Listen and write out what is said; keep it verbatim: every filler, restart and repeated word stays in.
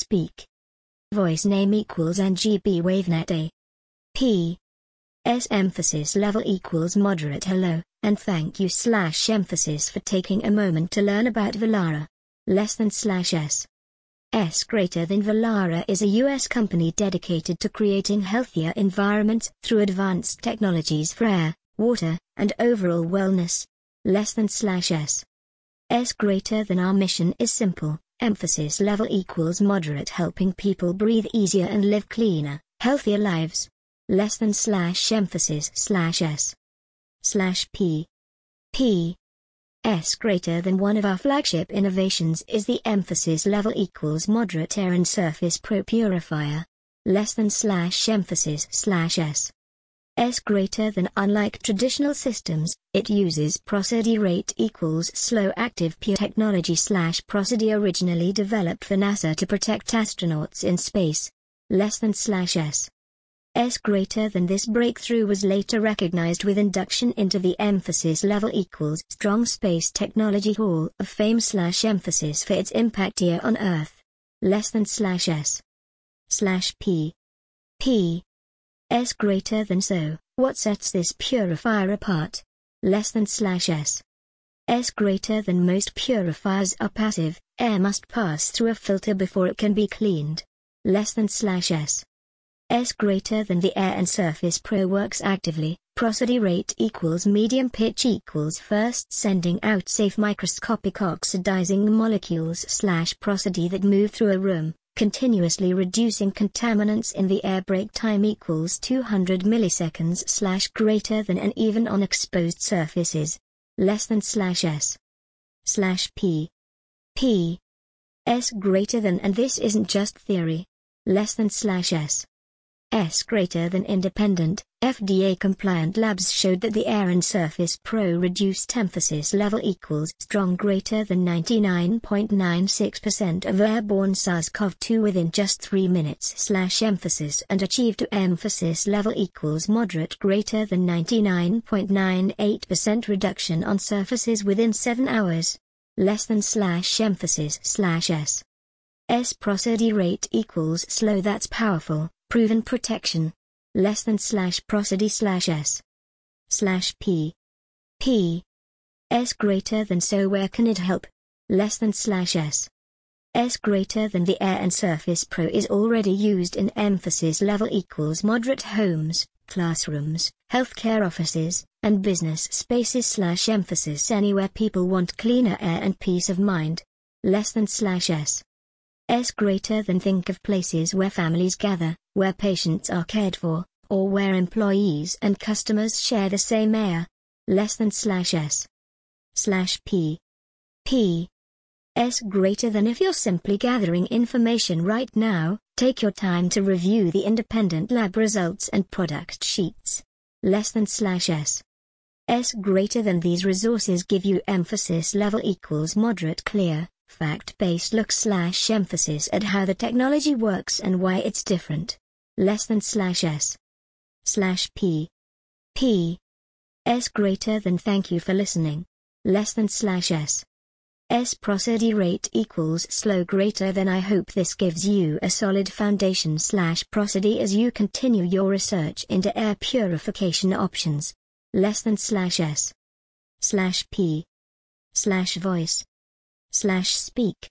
speak. Voice name equals N G B WaveNet A. P. S emphasis level equals moderate hello, and thank you slash emphasis for taking a moment to learn about Vollara. Less than slash S. S greater than Vollara is a U S company dedicated to creating healthier environments through advanced technologies for air, water, and overall wellness. Less than slash S. S greater than our mission is simple, emphasis level equals moderate helping people breathe easier and live cleaner, healthier lives. Less than slash emphasis slash S. Slash P. P. S greater than one of our flagship innovations is the emphasis level equals moderate air and surface pro purifier. Less than slash emphasis slash S. S greater than unlike traditional systems, it uses prosody rate equals slow active pure technology slash prosody originally developed for NASA to protect astronauts in space. Less than slash S. S greater than this breakthrough was later recognized with induction into the emphasis level equals strong space technology hall of fame slash emphasis for its impact here on Earth. Less than slash S. Slash P. P. S greater than so, what sets this purifier apart? Less than slash S. S greater than most purifiers are passive, air must pass through a filter before it can be cleaned. Less than slash S. S greater than the air and surface pro works actively, prosody rate equals medium pitch equals first sending out safe microscopic oxidizing molecules slash prosody that move through a room, continuously reducing contaminants in the air. Break time equals two hundred milliseconds slash greater than and even on exposed surfaces. Less than slash S. Slash P. P. S greater than and this isn't just theory. Less than slash S. S greater than independent, F D A-compliant labs showed that the air and surface pro reduced emphasis level equals strong greater than ninety-nine point nine six percent of airborne SARS CoV two within just three minutes slash emphasis and achieved to emphasis level equals moderate greater than ninety-nine point nine eight percent reduction on surfaces within seven hours. Less than slash emphasis slash S. S prosody rate equals slow that's powerful. Proven protection. Less than slash prosody slash S. Slash P. P. S greater than so where can it help? Less than slash S. S greater than the air and surface pro is already used in emphasis level equals moderate homes, classrooms, healthcare offices, and business spaces slash emphasis anywhere people want cleaner air and peace of mind. Less than slash S. S greater than think of places where families gather, where patients are cared for, or where employees and customers share the same air. Less than slash S. Slash P. P. S greater than if you're simply gathering information right now, take your time to review the independent lab results and product sheets. Less than slash S. S greater than these resources give you emphasis level equals moderate clear, fact-based look slash emphasis at how the technology works and why it's different. Less than slash S. Slash P. P. S greater than thank you for listening. Less than slash S. S prosody rate equals slow greater than I hope this gives you a solid foundation slash prosody as you continue your research into air purification options. Less than slash S. Slash P. Slash voice. Slash speak.